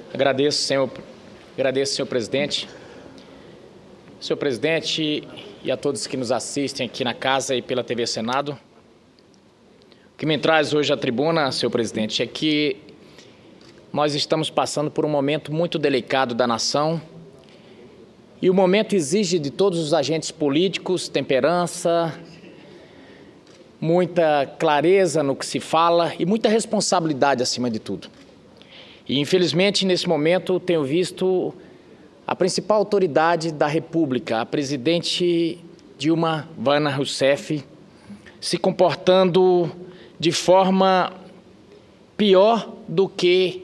Agradeço, senhor presidente. Senhor presidente e a todos que nos assistem aqui na casa e pela TV Senado. O que me traz hoje à tribuna, senhor presidente, é que nós estamos passando por um momento muito delicado da nação e o momento exige de todos os agentes políticos temperança, muita clareza no que se fala e muita responsabilidade acima de tudo. E, infelizmente, nesse momento, tenho visto a principal autoridade da República, a presidente Dilma Rousseff, se comportando de forma pior do que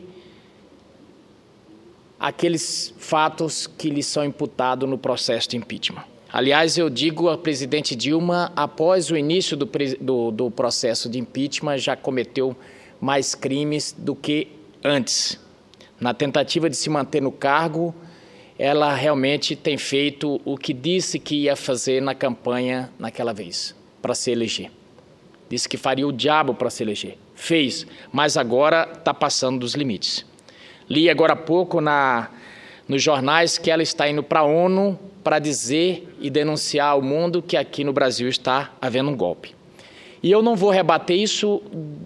aqueles fatos que lhe são imputados no processo de impeachment. Aliás, eu digo a presidente Dilma, após o início do processo de impeachment, já cometeu mais crimes do que antes. Na tentativa de se manter no cargo, ela realmente tem feito o que disse que ia fazer na campanha naquela vez, para se eleger. Disse que faria o diabo para se eleger. Fez, mas agora está passando dos limites. Li agora há pouco nos jornais que ela está indo para a ONU para dizer e denunciar ao mundo que aqui no Brasil está havendo um golpe. E eu não vou rebater isso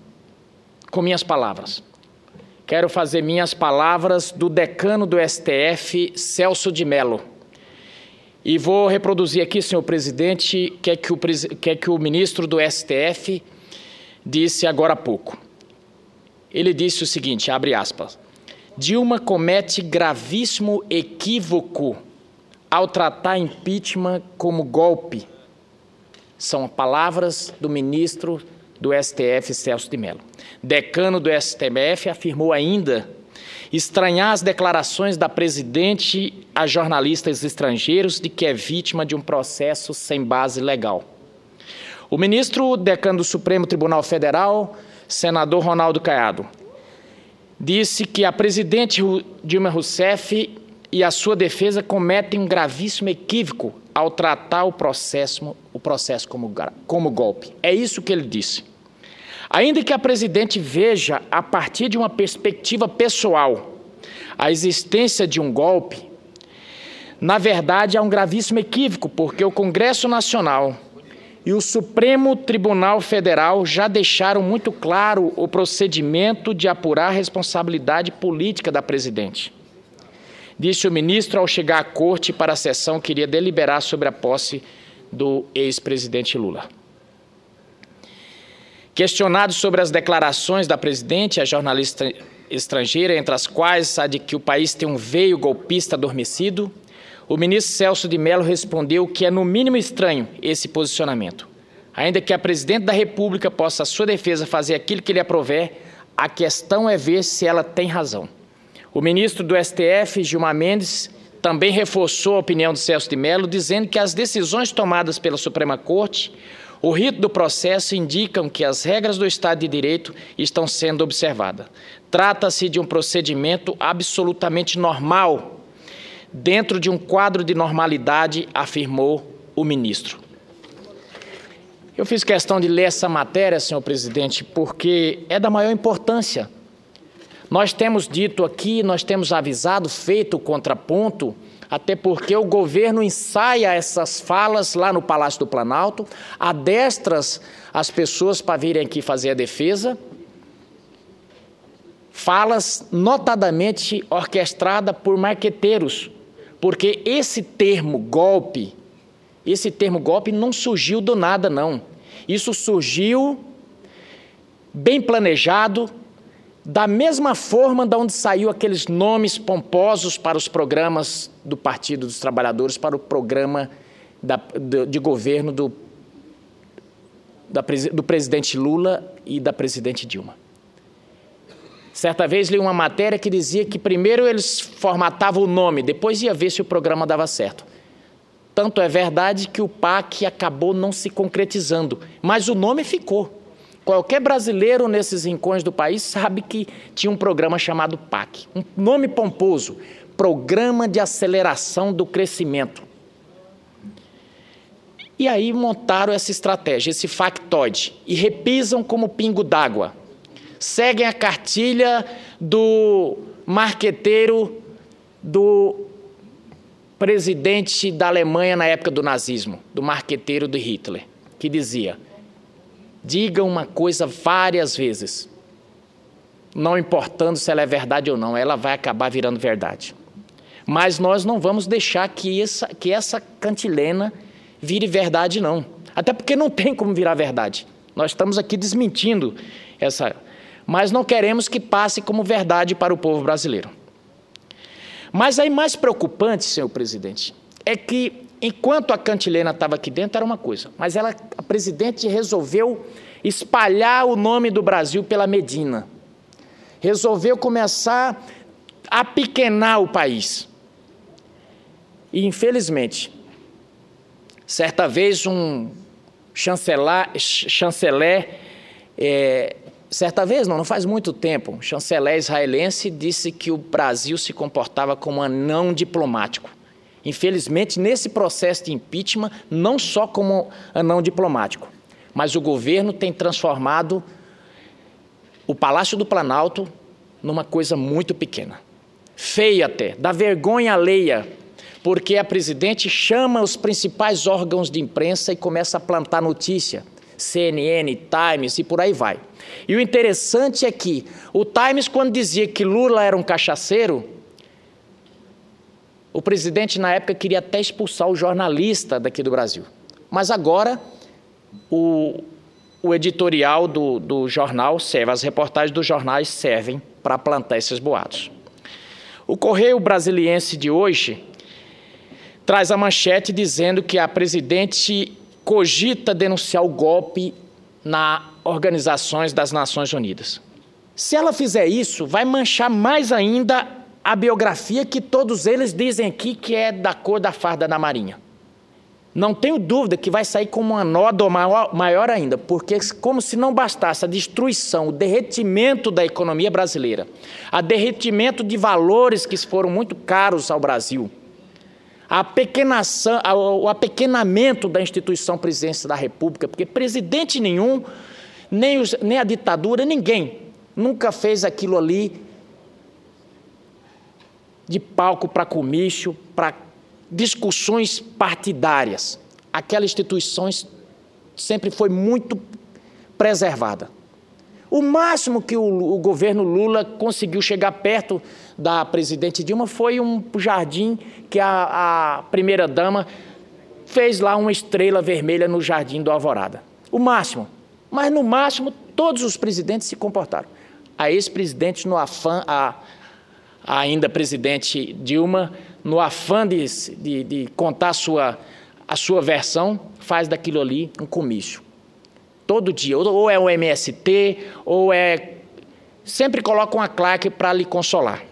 com minhas palavras. Quero fazer minhas palavras do decano do STF, Celso de Mello. E vou reproduzir aqui, senhor presidente, que o ministro do STF disse agora há pouco. Ele disse o seguinte, abre aspas, Dilma comete gravíssimo equívoco ao tratar impeachment como golpe. São palavras do ministro do STF, Celso de Mello. Decano do STF afirmou ainda estranhar as declarações da presidente a jornalistas estrangeiros de que é vítima de um processo sem base legal. O ministro decano do Supremo Tribunal Federal, senador Ronaldo Caiado, disse que a presidente Dilma Rousseff e a sua defesa cometem um gravíssimo equívoco ao tratar o processo como golpe. É isso que ele disse. Ainda que a presidente veja, a partir de uma perspectiva pessoal, a existência de um golpe, na verdade há um gravíssimo equívoco, porque o Congresso Nacional e o Supremo Tribunal Federal já deixaram muito claro o procedimento de apurar a responsabilidade política da presidente. Disse o ministro ao chegar à corte para a sessão que iria deliberar sobre a posse do ex-presidente Lula. Questionado sobre as declarações da presidente, a jornalista estrangeira, entre as quais a de que o país tem um veio golpista adormecido, o ministro Celso de Mello respondeu que é no mínimo estranho esse posicionamento. Ainda que a presidente da República possa, à sua defesa, fazer aquilo que lhe aprouver, a questão é ver se ela tem razão. O ministro do STF, Gilmar Mendes, também reforçou a opinião de Celso de Mello, dizendo que as decisões tomadas pela Suprema Corte, o rito do processo indicam que as regras do Estado de Direito estão sendo observadas. Trata-se de um procedimento absolutamente normal, dentro de um quadro de normalidade, afirmou o ministro. Eu fiz questão de ler essa matéria, senhor presidente, porque é da maior importância. Nós temos dito aqui, nós temos avisado, feito o contraponto, até porque o governo ensaia essas falas lá no Palácio do Planalto, adestra as pessoas para virem aqui fazer a defesa, falas notadamente orquestradas por marqueteiros, porque esse termo golpe não surgiu do nada, não. Isso surgiu bem planejado, da mesma forma de onde saiu aqueles nomes pomposos para os programas do Partido dos Trabalhadores, para o programa de governo do presidente Lula e da presidente Dilma. Certa vez li uma matéria que dizia que primeiro eles formatavam o nome, depois ia ver se o programa dava certo. Tanto é verdade que o PAC acabou não se concretizando, mas o nome ficou. Qualquer brasileiro nesses rincões do país sabe que tinha um programa chamado PAC, um nome pomposo, Programa de Aceleração do Crescimento. E aí montaram essa estratégia, esse factoide, e repisam como pingo d'água. Seguem a cartilha do marqueteiro do presidente da Alemanha na época do nazismo, do marqueteiro de Hitler, que dizia: diga uma coisa várias vezes, não importando se ela é verdade ou não, ela vai acabar virando verdade. Mas nós não vamos deixar que essa cantilena vire verdade, não. Até porque não tem como virar verdade. Nós estamos aqui desmentindo essa... Mas não queremos que passe como verdade para o povo brasileiro. Mas aí mais preocupante, senhor presidente, é que enquanto a cantilena estava aqui dentro era uma coisa, mas a presidente resolveu espalhar o nome do Brasil pela Medina. Resolveu começar a apequenar o país. E, infelizmente, certa vez um chanceler, certa vez, não faz muito tempo, um chanceler israelense disse que o Brasil se comportava como um anão diplomático. Infelizmente, nesse processo de impeachment, não só como anão diplomático, mas o governo tem transformado o Palácio do Planalto numa coisa muito pequena. Feia até, dá vergonha alheia, porque a presidente chama os principais órgãos de imprensa e começa a plantar notícia, CNN, Times e por aí vai. E o interessante é que o Times, quando dizia que Lula era um cachaceiro, o presidente na época queria até expulsar o jornalista daqui do Brasil. Mas agora o editorial do jornal serve, as reportagens dos jornais servem para plantar esses boatos. O Correio Brasiliense de hoje traz a manchete dizendo que a presidente cogita denunciar o golpe nas organizações das Nações Unidas. Se ela fizer isso, vai manchar mais ainda a biografia que todos eles dizem aqui que é da cor da farda da Marinha. Não tenho dúvida que vai sair como uma nódoa maior ainda, porque como se não bastasse a destruição, o derretimento da economia brasileira, o derretimento de valores que foram muito caros ao Brasil, o apequenamento da instituição presidência da República, porque presidente nenhum, nem a ditadura, ninguém nunca fez aquilo ali de palco para comício, para discussões partidárias. Aquela instituição sempre foi muito preservada. O máximo que o governo Lula conseguiu chegar perto da presidente Dilma foi um jardim que a primeira-dama fez lá uma estrela vermelha no jardim do Alvorada. O máximo. Mas, no máximo, todos os presidentes se comportaram. A ex-presidente, no afã, a ainda presidente Dilma, no afã de contar a sua versão, faz daquilo ali um comício. Todo dia, ou é o MST, ou é... Sempre coloca uma claque para lhe consolar.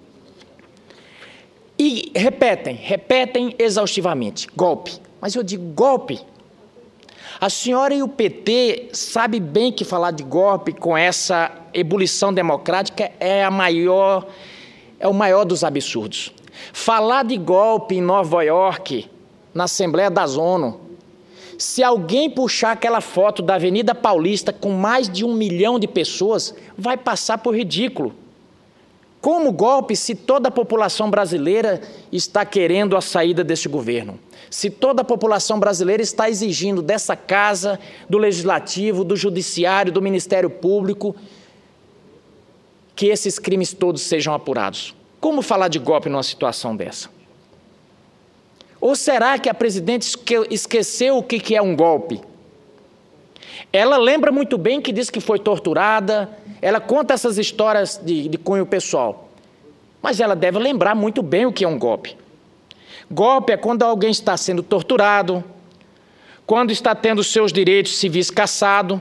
E repetem exaustivamente, golpe. Mas eu digo golpe. A senhora e o PT sabem bem que falar de golpe com essa ebulição democrática é o maior dos absurdos. Falar de golpe em Nova York, na Assembleia das ONU, se alguém puxar aquela foto da Avenida Paulista com mais de 1 milhão de pessoas, vai passar por ridículo. Como golpe se toda a população brasileira está querendo a saída desse governo? Se toda a população brasileira está exigindo dessa casa, do Legislativo, do Judiciário, do Ministério Público, que esses crimes todos sejam apurados? Como falar de golpe numa situação dessa? Ou será que a presidente esqueceu o que é um golpe? Ela lembra muito bem que diz que foi torturada, ela conta essas histórias de cunho pessoal, mas ela deve lembrar muito bem o que é um golpe. Golpe é quando alguém está sendo torturado, quando está tendo seus direitos civis cassados.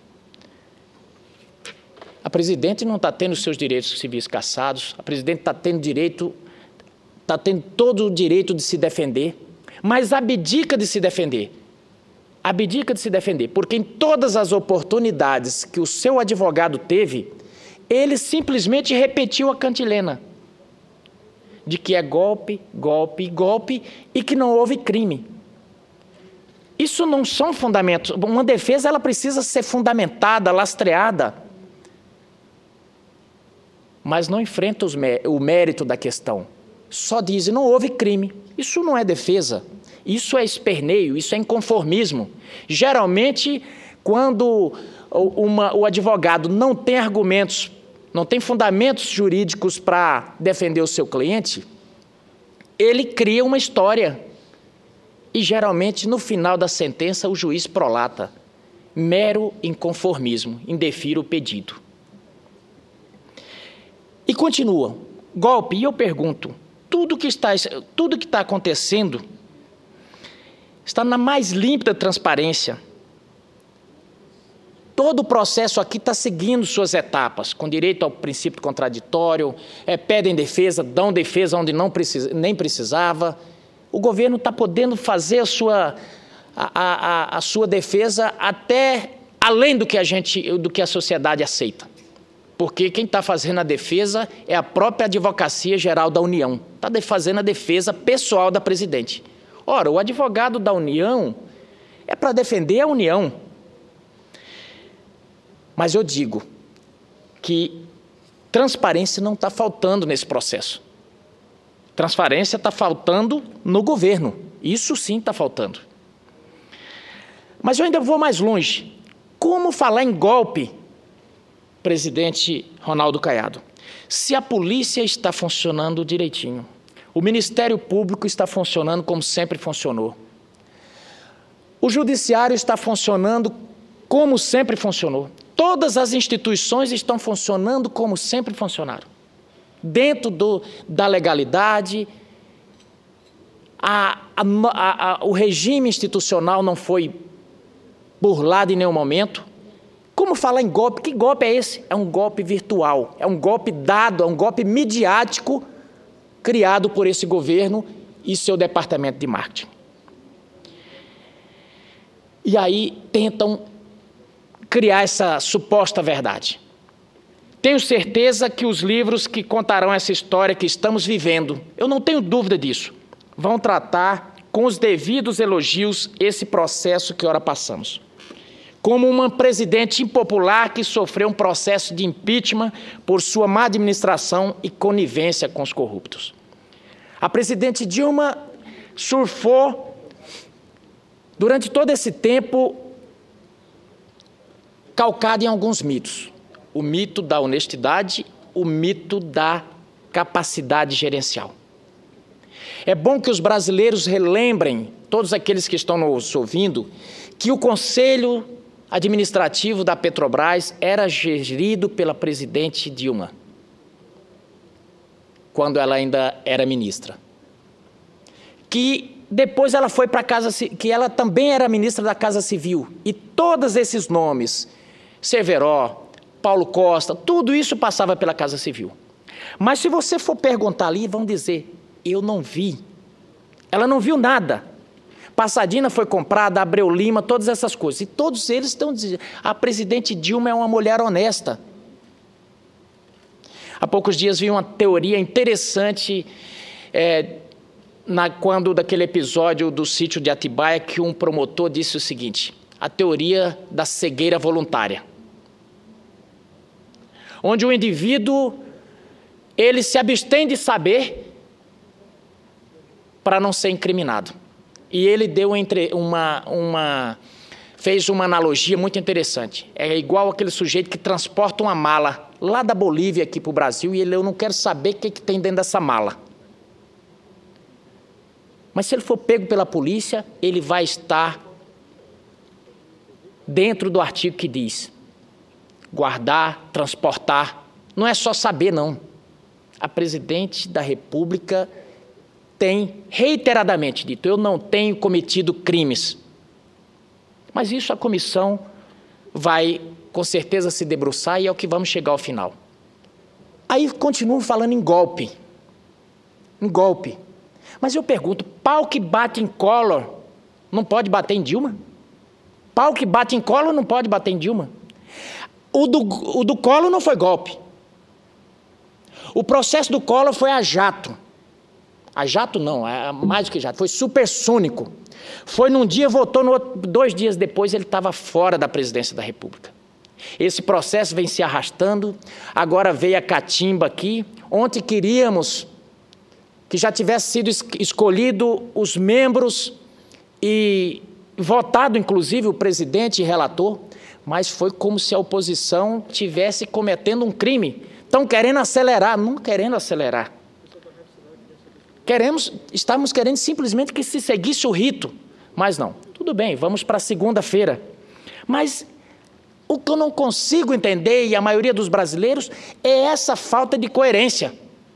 A presidente não está tendo seus direitos civis cassados, a presidente está tendo todo o direito de se defender, mas abdica de se defender. Abdica de se defender, porque em todas as oportunidades que o seu advogado teve, ele simplesmente repetiu a cantilena de que é golpe, golpe, golpe e que não houve crime. Isso não são fundamentos. Uma defesa ela precisa ser fundamentada, lastreada. mas não enfrenta o mérito da questão. Só diz, não houve crime. Isso não é defesa, isso é esperneio, isso é inconformismo. Geralmente, quando o advogado não tem argumentos, não tem fundamentos jurídicos para defender o seu cliente, ele cria uma história. E, geralmente, no final da sentença, o juiz prolata. Mero inconformismo, indefiro o pedido. E continua. Golpe, e eu pergunto, tudo que está acontecendo está na mais límpida transparência. Todo o processo aqui está seguindo suas etapas, com direito ao princípio contraditório, pedem defesa, dão defesa onde nem precisava. O governo está podendo fazer a sua defesa até além do que a sociedade aceita. Porque quem está fazendo a defesa é a própria Advocacia Geral da União. Está fazendo a defesa pessoal da presidente. Ora, o advogado da União é para defender a União. Mas eu digo que transparência não está faltando nesse processo. Transparência está faltando no governo. Isso sim está faltando. Mas eu ainda vou mais longe. Como falar em golpe, presidente Ronaldo Caiado, se a polícia está funcionando direitinho, o Ministério Público está funcionando como sempre funcionou, o Judiciário está funcionando como sempre funcionou, todas as instituições estão funcionando como sempre funcionaram, dentro da legalidade, o regime institucional não foi burlado em nenhum momento. Como falar em golpe? Que golpe é esse? É um golpe virtual, é um golpe dado, é um golpe midiático criado por esse governo e seu departamento de marketing. E aí tentam criar essa suposta verdade. Tenho certeza que os livros que contarão essa história que estamos vivendo, eu não tenho dúvida disso, vão tratar com os devidos elogios esse processo que ora passamos. Como uma presidente impopular que sofreu um processo de impeachment por sua má administração e conivência com os corruptos. A presidente Dilma surfou, durante todo esse tempo, calcada em alguns mitos. O mito da honestidade, o mito da capacidade gerencial. É bom que os brasileiros relembrem, todos aqueles que estão nos ouvindo, que o Conselho Administrativo da Petrobras era gerido pela presidente Dilma, quando ela ainda era ministra. Que depois ela foi para a Casa, que ela também era ministra da Casa Civil. E todos esses nomes, Severo, Paulo Costa, tudo isso passava pela Casa Civil. Mas se você for perguntar ali, vão dizer, eu não vi. Ela não viu nada. Passadina foi comprada, Abreu Lima, todas essas coisas. E todos eles estão dizendo, a presidente Dilma é uma mulher honesta. Há poucos dias vi uma teoria interessante, quando daquele episódio do sítio de Atibaia, que um promotor disse o seguinte, a teoria da cegueira voluntária. Onde o indivíduo, ele se abstém de saber para não ser incriminado. E ele deu fez uma analogia muito interessante. É igual aquele sujeito que transporta uma mala lá da Bolívia aqui para o Brasil e eu não quero saber o que tem dentro dessa mala. Mas se ele for pego pela polícia, ele vai estar dentro do artigo que diz guardar, transportar. Não é só saber, não. A presidente da República tem reiteradamente dito, eu não tenho cometido crimes. Mas isso a comissão vai, com certeza, se debruçar e é o que vamos chegar ao final. Aí continuam falando em golpe. Em golpe. Mas eu pergunto, pau que bate em Collor não pode bater em Dilma? Pau que bate em Collor não pode bater em Dilma? O do Collor não foi golpe. O processo do Collor foi a jato. A jato não, mais do que jato, foi supersônico. Foi num dia, votou no outro, 2 dias depois ele estava fora da presidência da República. Esse processo vem se arrastando, agora veio a catimba aqui. Ontem queríamos que já tivesse sido escolhido os membros e votado, inclusive, o presidente e relator, mas foi como se a oposição estivesse cometendo um crime. Estão querendo acelerar, não querendo acelerar. Estamos querendo simplesmente que se seguisse o rito, mas não. Tudo bem, vamos para segunda-feira. Mas o que eu não consigo entender, e a maioria dos brasileiros, é essa falta de coerência.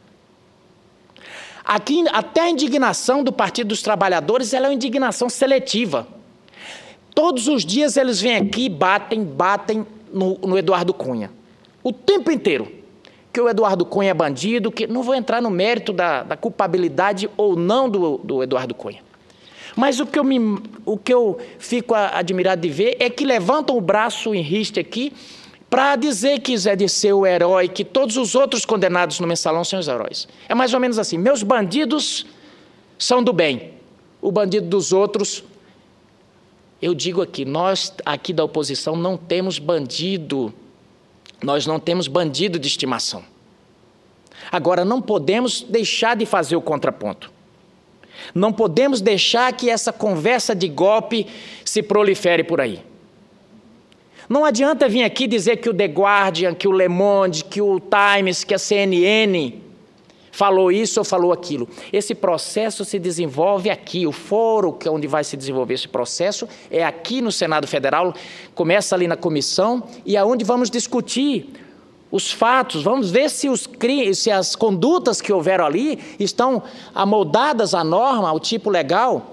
Aqui, até a indignação do Partido dos Trabalhadores, ela é uma indignação seletiva. Todos os dias eles vêm aqui e batem no Eduardo Cunha. O tempo inteiro. Que o Eduardo Cunha é bandido, que não vou entrar no mérito da culpabilidade ou não do Eduardo Cunha. Mas o que eu fico admirado de ver é que levantam o braço em riste aqui para dizer que Zé Dirceu é o herói, que todos os outros condenados no Mensalão são os heróis. É mais ou menos assim, meus bandidos são do bem, o bandido dos outros. Eu digo aqui, nós aqui da oposição não temos bandido, nós não temos bandido de estimação. Agora, não podemos deixar de fazer o contraponto. Não podemos deixar que essa conversa de golpe se prolifere por aí. Não adianta vir aqui dizer que o The Guardian, que o Le Monde, que o Times, que a CNN falou isso ou falou aquilo. Esse processo se desenvolve aqui. O foro que é onde vai se desenvolver esse processo é aqui no Senado Federal. Começa ali na comissão e é onde vamos discutir os fatos. Vamos ver se as condutas que houveram ali estão amoldadas à norma, ao tipo legal.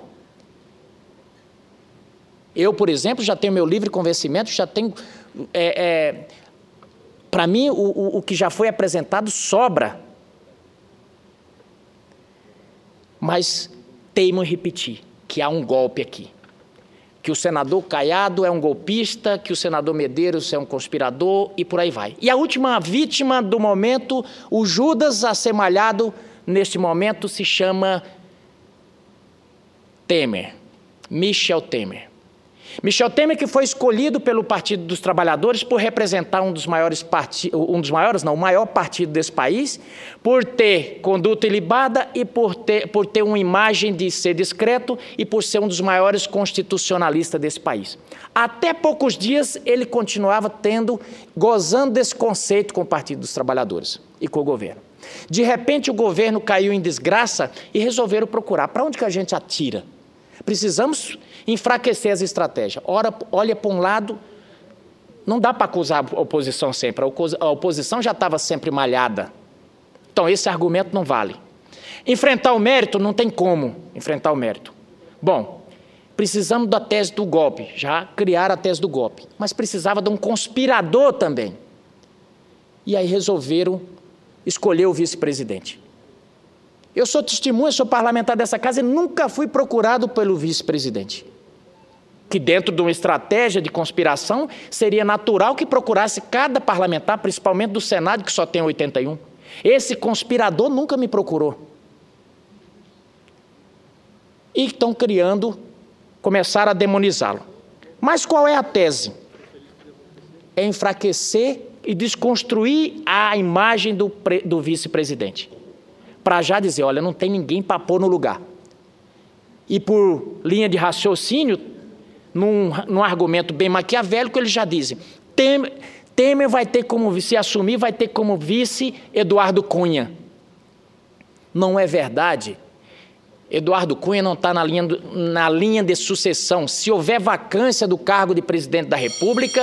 Eu, por exemplo, já tenho meu livre convencimento, já tenho... para mim, o que já foi apresentado sobra. Mas teimo em repetir que há um golpe aqui. Que o senador Caiado é um golpista, que o senador Medeiros é um conspirador e por aí vai. E a última vítima do momento, o Judas a ser malhado, neste momento se chama Temer, Michel Temer. Michel Temer, que foi escolhido pelo Partido dos Trabalhadores por representar o maior partido desse país, por ter conduta ilibada e por ter uma imagem de ser discreto e por ser um dos maiores constitucionalistas desse país. Até poucos dias ele continuava gozando desse conceito com o Partido dos Trabalhadores e com o governo. De repente o governo caiu em desgraça e resolveram procurar. Para onde que a gente atira? Precisamos enfraquecer as estratégias. Olha para um lado, não dá para acusar a oposição sempre. A oposição já estava sempre malhada. Então, esse argumento não vale. Enfrentar o mérito, não tem como enfrentar o mérito. Bom, precisamos da tese do golpe, já criaram a tese do golpe. Mas precisava de um conspirador também. E aí resolveram escolher o vice-presidente. Eu sou testemunha, sou parlamentar dessa casa e nunca fui procurado pelo vice-presidente. Que dentro de uma estratégia de conspiração, seria natural que procurasse cada parlamentar, principalmente do Senado, que só tem 81. Esse conspirador nunca me procurou. E estão começaram a demonizá-lo. Mas qual é a tese? É enfraquecer e desconstruir a imagem do vice-presidente. Para já dizer, olha, não tem ninguém para pôr no lugar. E por linha de raciocínio, num argumento bem maquiavélico, eles já dizem, Temer vai ter como vice, se assumir, vai ter como vice Eduardo Cunha. Não é verdade. Eduardo Cunha não está na linha de sucessão. Se houver vacância do cargo de presidente da República,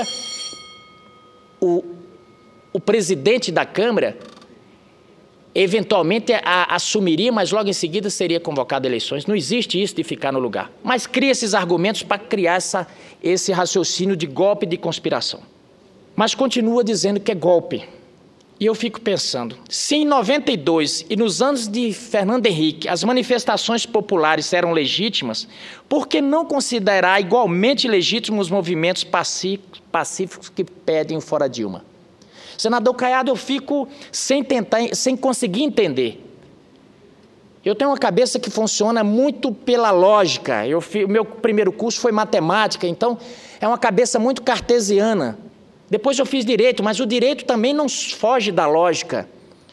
o presidente da Câmara eventualmente assumiria, mas logo em seguida seria convocado a eleições. Não existe isso de ficar no lugar. Mas cria esses argumentos para criar esse raciocínio de golpe de conspiração. Mas continua dizendo que é golpe. E eu fico pensando, se em 92 e nos anos de Fernando Henrique as manifestações populares eram legítimas, por que não considerar igualmente legítimos os movimentos pacíficos que pedem o fora Dilma? Senador Caiado, eu fico sem conseguir entender. Eu tenho uma cabeça que funciona muito pela lógica. O meu primeiro curso foi matemática, então é uma cabeça muito cartesiana. Depois eu fiz direito, mas o direito também não foge da lógica.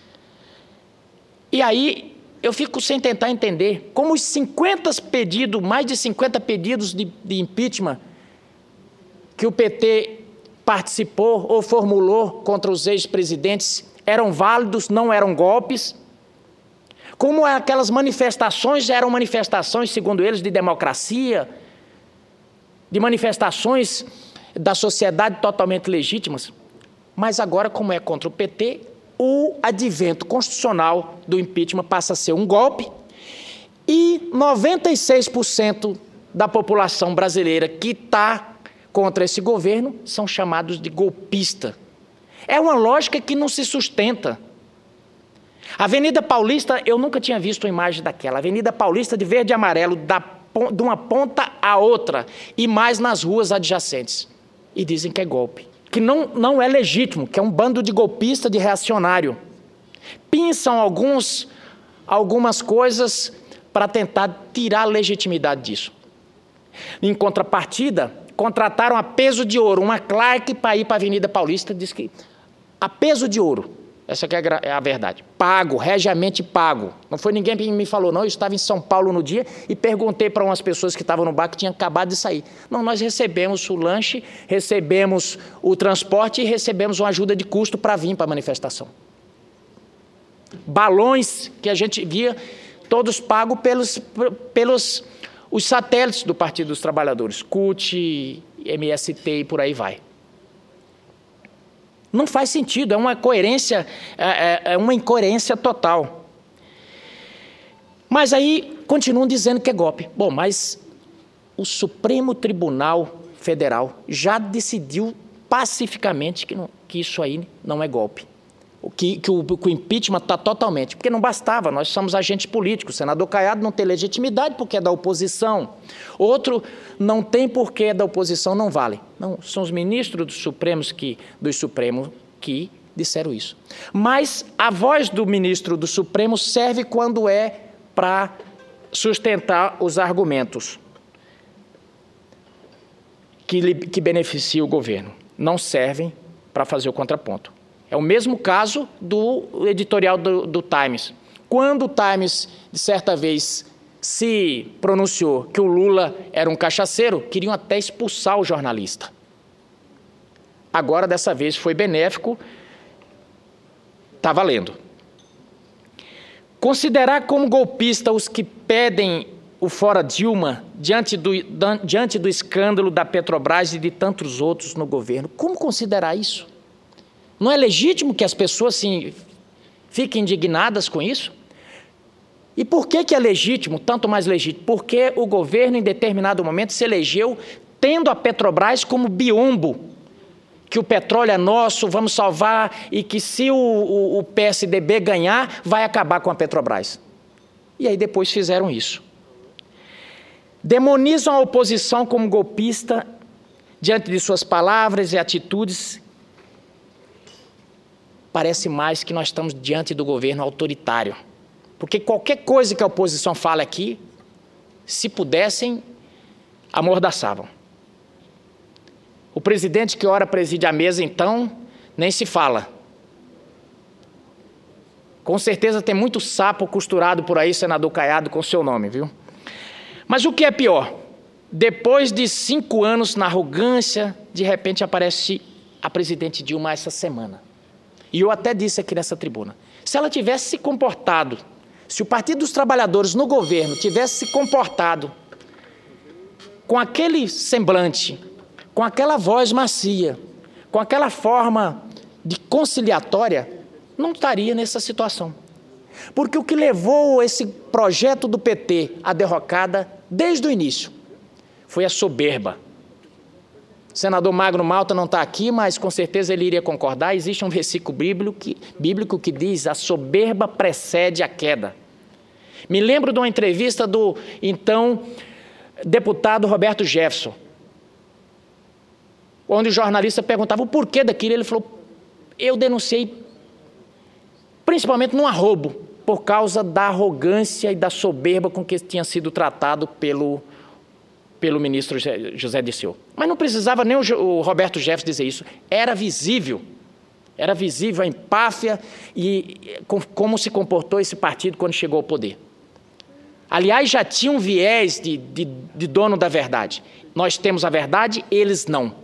E aí eu fico sem tentar entender como os 50 pedidos, mais de 50 pedidos de impeachment que o PT participou ou formulou contra os ex-presidentes eram válidos, não eram golpes. Como aquelas manifestações eram manifestações, segundo eles, de democracia, de manifestações da sociedade totalmente legítimas. Mas agora, como é contra o PT, o advento constitucional do impeachment passa a ser um golpe e 96% da população brasileira que está contra esse governo são chamados de golpista. É uma lógica que não se sustenta. A Avenida Paulista, eu nunca tinha visto uma imagem daquela. A Avenida Paulista de verde e amarelo, de uma ponta a outra, e mais nas ruas adjacentes. E dizem que é golpe. Que não é legítimo, que é um bando de golpista, de reacionário. Pensam algumas coisas para tentar tirar a legitimidade disso. Em contrapartida, contrataram a peso de ouro uma Clark para ir para a Avenida Paulista, diz que a peso de ouro, essa que é a verdade, pago, regiamente pago. Não foi ninguém que me falou, não, eu estava em São Paulo no dia e perguntei para umas pessoas que estavam no bar que tinham acabado de sair. Não, nós recebemos o lanche, recebemos o transporte e recebemos uma ajuda de custo para vir para a manifestação. Balões que a gente via, todos pagos pelos os satélites do Partido dos Trabalhadores, CUT, MST e por aí vai. Não faz sentido, é uma incoerência total. Mas aí continuam dizendo que é golpe. Bom, mas o Supremo Tribunal Federal já decidiu pacificamente que isso aí não é golpe. Que o impeachment está totalmente, porque não bastava, nós somos agentes políticos, o senador Caiado não tem legitimidade porque é da oposição, outro não tem porque é da oposição, não vale. Não, são os ministros dos Supremos que disseram isso. Mas a voz do ministro do Supremo serve quando é para sustentar os argumentos que beneficiam o governo, não servem para fazer o contraponto. É o mesmo caso do editorial do Times. Quando o Times, de certa vez, se pronunciou que o Lula era um cachaceiro, queriam até expulsar o jornalista. Agora, dessa vez, foi benéfico, está valendo. Considerar como golpista os que pedem o fora Dilma diante do escândalo da Petrobras e de tantos outros no governo, como considerar isso? Não é legítimo que as pessoas fiquem indignadas com isso? E por que é legítimo, tanto mais legítimo? Porque o governo, em determinado momento, se elegeu tendo a Petrobras como biombo, que o petróleo é nosso, vamos salvar, e que se o PSDB ganhar, vai acabar com a Petrobras. E aí depois fizeram isso. Demonizam a oposição como golpista diante de suas palavras e atitudes. Parece mais que nós estamos diante do governo autoritário. Porque qualquer coisa que a oposição fale aqui, se pudessem, amordaçavam. O presidente que ora preside a mesa, então, nem se fala. Com certeza tem muito sapo costurado por aí, senador Caiado, com seu nome, viu? Mas o que é pior? Depois de 5 anos na arrogância, de repente aparece a presidente Dilma essa semana. E eu até disse aqui nessa tribuna, se ela tivesse se comportado, se o Partido dos Trabalhadores no governo tivesse se comportado com aquele semblante, com aquela voz macia, com aquela forma de conciliatória, não estaria nessa situação. Porque o que levou esse projeto do PT à derrocada desde o início foi a soberba. O senador Magno Malta não está aqui, mas com certeza ele iria concordar. Existe um versículo bíblico que diz: a soberba precede a queda. Me lembro de uma entrevista do então deputado Roberto Jefferson, onde o jornalista perguntava o porquê daquilo. Ele falou: eu denunciei principalmente num arrobo, por causa da arrogância e da soberba com que tinha sido tratado pelo pelo ministro José Dirceu. Mas não precisava nem o Roberto Jefferson dizer isso. Era visível a empáfia e como se comportou esse partido quando chegou ao poder. Aliás, já tinha um viés de dono da verdade. Nós temos a verdade, eles não.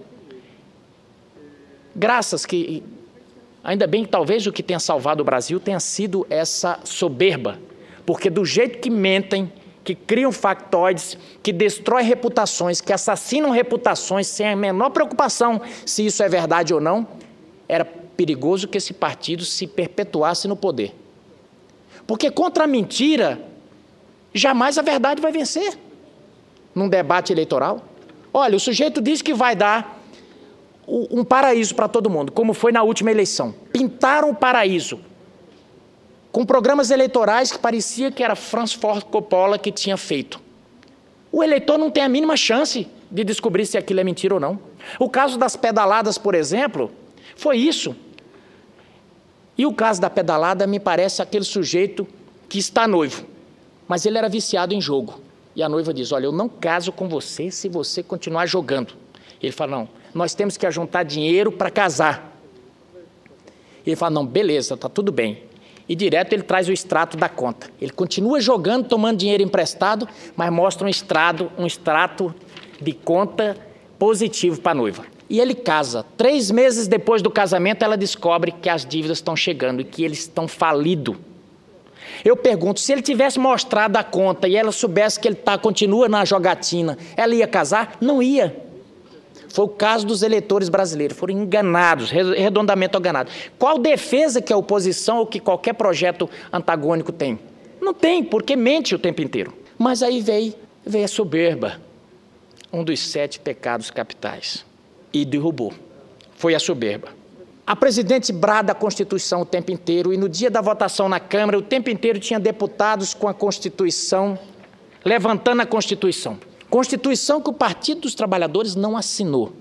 Ainda bem que talvez o que tenha salvado o Brasil tenha sido essa soberba, porque do jeito que mentem, que criam factoides, que destroem reputações, que assassinam reputações sem a menor preocupação se isso é verdade ou não, era perigoso que esse partido se perpetuasse no poder. Porque contra a mentira, jamais a verdade vai vencer num debate eleitoral. Olha, o sujeito diz que vai dar um paraíso para todo mundo, como foi na última eleição. Pintaram o paraíso com programas eleitorais que parecia que era Francis Ford Coppola que tinha feito. O eleitor não tem a mínima chance de descobrir se aquilo é mentira ou não. O caso das pedaladas, por exemplo, foi isso. E o caso da pedalada me parece aquele sujeito que está noivo, mas ele era viciado em jogo. E a noiva diz, olha, eu não caso com você se você continuar jogando. Ele fala, não, nós temos que ajuntar dinheiro para casar. Ele fala, não, beleza, está tudo bem. E direto ele traz o extrato da conta. Ele continua jogando, tomando dinheiro emprestado, mas mostra um extrato de conta positivo para a noiva. E ele casa. 3 meses depois do casamento, ela descobre que as dívidas estão chegando e que eles estão falidos. Eu pergunto, se ele tivesse mostrado a conta e ela soubesse que ele continua na jogatina, ela ia casar? Não ia. Foi o caso dos eleitores brasileiros, foram enganados, redondamente enganados. Qual defesa que a oposição ou que qualquer projeto antagônico tem? Não tem, porque mente o tempo inteiro. Mas aí veio a soberba, um dos 7 pecados capitais, e derrubou. Foi a soberba. A presidente brada a Constituição o tempo inteiro, e no dia da votação na Câmara, o tempo inteiro tinha deputados com a Constituição, levantando a Constituição. Constituição que o Partido dos Trabalhadores não assinou.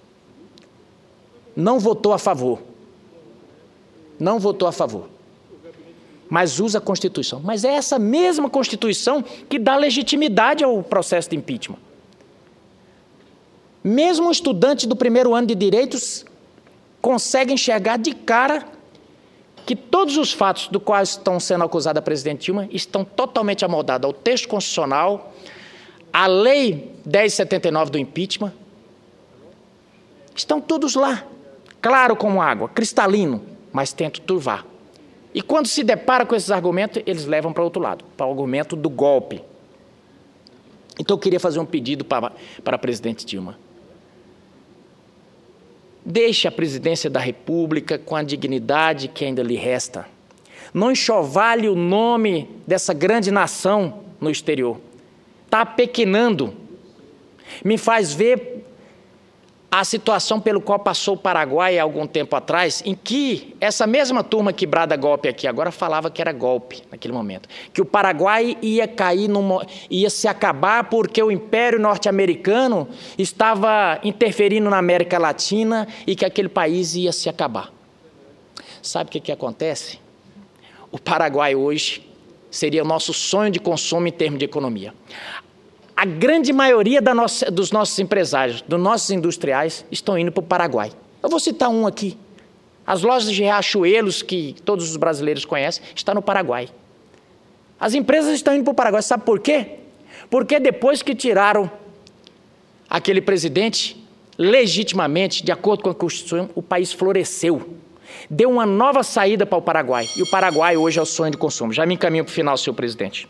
Não votou a favor. Não votou a favor. Mas usa a Constituição. Mas é essa mesma Constituição que dá legitimidade ao processo de impeachment. Mesmo um estudante do primeiro ano de Direitos consegue enxergar de cara que todos os fatos do quais estão sendo acusada a presidente Dilma estão totalmente amoldados ao texto constitucional, à Lei 1079 do impeachment, estão todos lá, claro como água, cristalino, mas tenta turvar. E quando se depara com esses argumentos, eles levam para o outro lado, para o argumento do golpe. Então eu queria fazer um pedido para a presidente Dilma. Deixe a presidência da República com a dignidade que ainda lhe resta. Não enxovale o nome dessa grande nação no exterior. Está apequenando. Me faz ver a situação pelo qual passou o Paraguai há algum tempo atrás, em que essa mesma turma que brada golpe aqui agora falava que era golpe naquele momento. Que o Paraguai ia cair, ia se acabar porque o Império Norte-Americano estava interferindo na América Latina e que aquele país ia se acabar. Sabe o que acontece? O Paraguai hoje seria o nosso sonho de consumo em termos de economia. A grande maioria dos nossos empresários, dos nossos industriais, estão indo para o Paraguai. Eu vou citar um aqui. As lojas de Riachuelos, que todos os brasileiros conhecem, estão no Paraguai. As empresas estão indo para o Paraguai. Sabe por quê? Porque depois que tiraram aquele presidente, legitimamente, de acordo com a Constituição, o país floresceu. Deu uma nova saída para o Paraguai. E o Paraguai hoje é o sonho de consumo. Já me encaminho para o final, senhor presidente.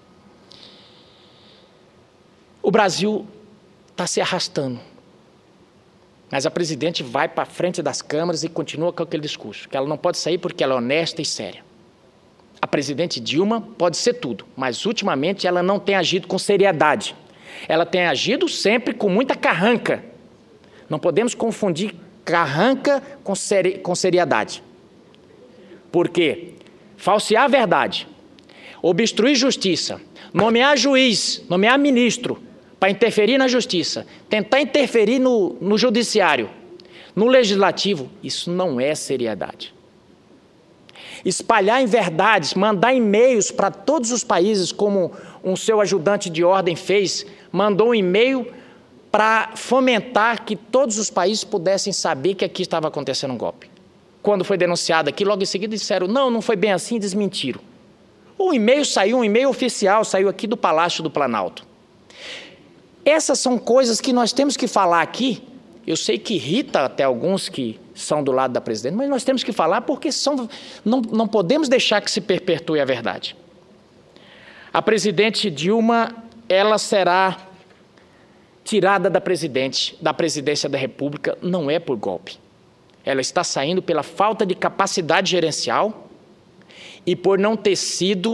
O Brasil está se arrastando. Mas a presidente vai para a frente das câmaras e continua com aquele discurso, que ela não pode sair porque ela é honesta e séria. A presidente Dilma pode ser tudo, mas ultimamente ela não tem agido com seriedade. Ela tem agido sempre com muita carranca. Não podemos confundir carranca com seriedade. Por quê? Falsear a verdade, obstruir justiça, nomear juiz, nomear ministro, para interferir na justiça, tentar interferir no judiciário, no legislativo, isso não é seriedade. espalhar inverdades, mandar e-mails para todos os países, como um seu ajudante de ordem fez, mandou um e-mail para fomentar que todos os países pudessem saber que aqui estava acontecendo um golpe. Quando foi denunciado aqui, logo em seguida disseram, não foi bem assim, desmentiram. O e-mail saiu, um e-mail oficial, saiu aqui do Palácio do Planalto. Essas são coisas que nós temos que falar aqui. Eu sei que irrita até alguns que são do lado da presidente, mas nós temos que falar porque não podemos deixar que se perpetue a verdade. A presidente Dilma, ela será tirada da presidência da República, não é por golpe. Ela está saindo pela falta de capacidade gerencial e por não ter sido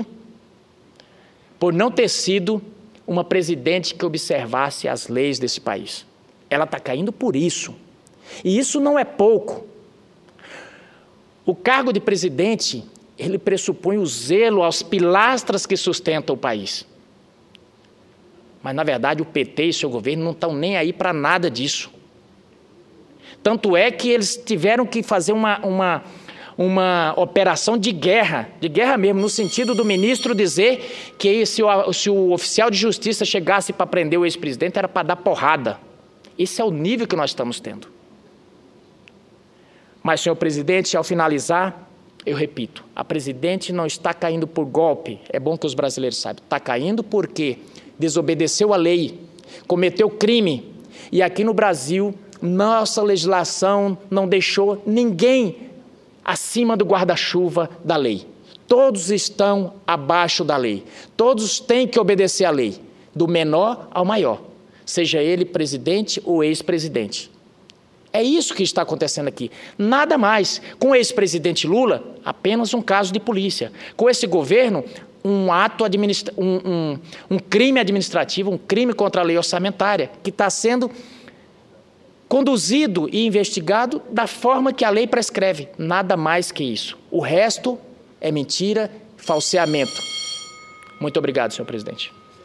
uma presidente que observasse as leis desse país. Ela está caindo por isso. E isso não é pouco. O cargo de presidente, ele pressupõe o zelo aos pilastras que sustentam o país. Mas, na verdade, o PT e seu governo não estão nem aí para nada disso. Tanto é que eles tiveram que fazer uma operação de guerra mesmo, no sentido do ministro dizer que se o oficial de justiça chegasse para prender o ex-presidente, era para dar porrada. Esse é o nível que nós estamos tendo. Mas, senhor presidente, ao finalizar, eu repito, a presidente não está caindo por golpe, é bom que os brasileiros saibam, está caindo porque desobedeceu a lei, cometeu crime, e aqui no Brasil, nossa legislação não deixou ninguém acima do guarda-chuva da lei. Todos estão abaixo da lei, todos têm que obedecer à lei, do menor ao maior, seja ele presidente ou ex-presidente. É isso que está acontecendo aqui. Nada mais. Com o ex-presidente Lula, apenas um caso de polícia. Com esse governo, um crime administrativo, um crime contra a lei orçamentária, que está sendo conduzido e investigado da forma que a lei prescreve. Nada mais que isso. O resto é mentira, falseamento. Muito obrigado, senhor presidente.